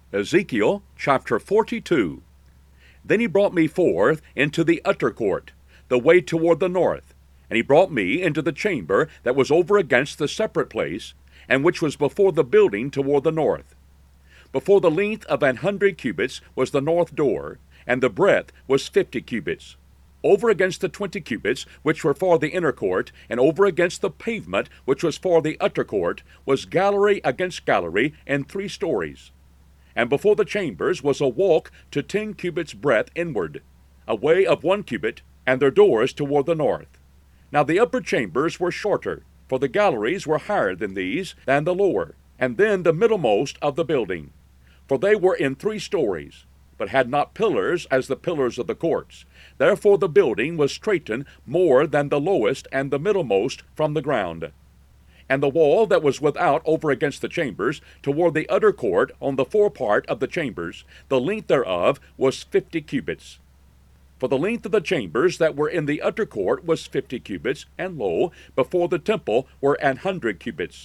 Ezekiel chapter 42. Then he brought me forth into the utter court, the way toward the north, and he brought me into the chamber that was over against the separate place, and which was before the building toward the north. Before the length of 100 cubits was the north door, and the breadth was 50 cubits. Over against the 20 cubits which were for the inner court, and over against the pavement which was for the utter court, was gallery against gallery in 3 stories. And before the chambers was a walk to 10 cubits breadth inward, a way of 1 cubit, and their doors toward the north. Now the upper chambers were shorter, for the galleries were higher than these, than the lower, and then the middlemost of the building. For they were in 3 stories, but had not pillars as the pillars of the courts. Therefore the building was straitened more than the lowest and the middlemost from the ground. And the wall that was without over against the chambers, toward the utter court on the forepart of the chambers, the length thereof was 50 cubits. For the length of the chambers that were in the utter court was 50 cubits, and lo, before the temple were 100 cubits.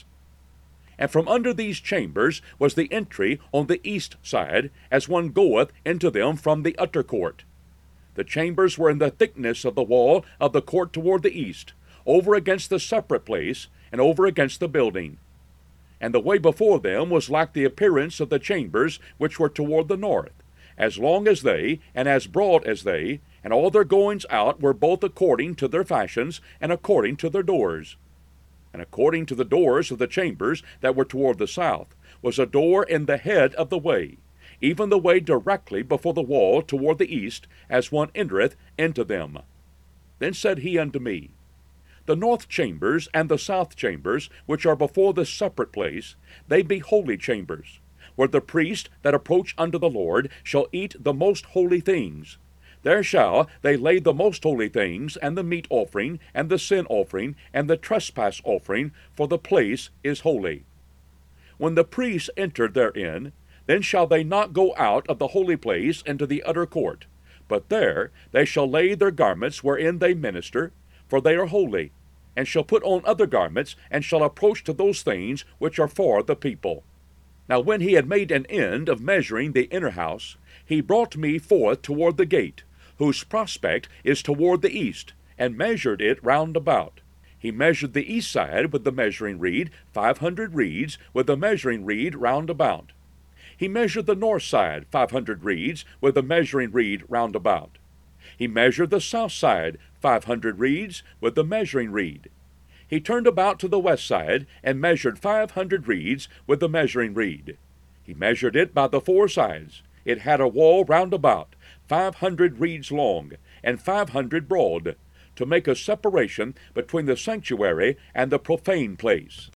And from under these chambers was the entry on the east side, as one goeth into them from the utter court. The chambers were in the thickness of the wall of the court toward the east, over against the separate place, and over against the building. And the way before them was like the appearance of the chambers which were toward the north, as long as they, and as broad as they, and all their goings out were both according to their fashions, and according to their doors. And according to the doors of the chambers that were toward the south, was a door in the head of the way, even the way directly before the wall toward the east, as one entereth into them. Then said he unto me, The north chambers and the south chambers, which are before the separate place, they be holy chambers, where the priest that approach unto the Lord shall eat the most holy things. There shall they lay the most holy things, and the meat offering, and the sin offering, and the trespass offering, for the place is holy. When the priests enter therein, then shall they not go out of the holy place into the utter court, but there they shall lay their garments wherein they minister, for they are holy, and shall put on other garments, and shall approach to those things which are for the people. Now when he had made an end of measuring the inner house, he brought me forth toward the gate, whose prospect is toward the east, and measured it round about. He measured the east side with the measuring reed, 500 reeds, with the measuring reed round about. He measured the north side, 500 reeds, with the measuring reed round about. He measured the south side, 500 reeds, with the measuring reed. He turned about to the west side, and measured 500 reeds with the measuring reed. He measured it by the 4 sides. It had a wall round about, 500 reeds long, and 500 broad, to make a separation between the sanctuary and the profane place.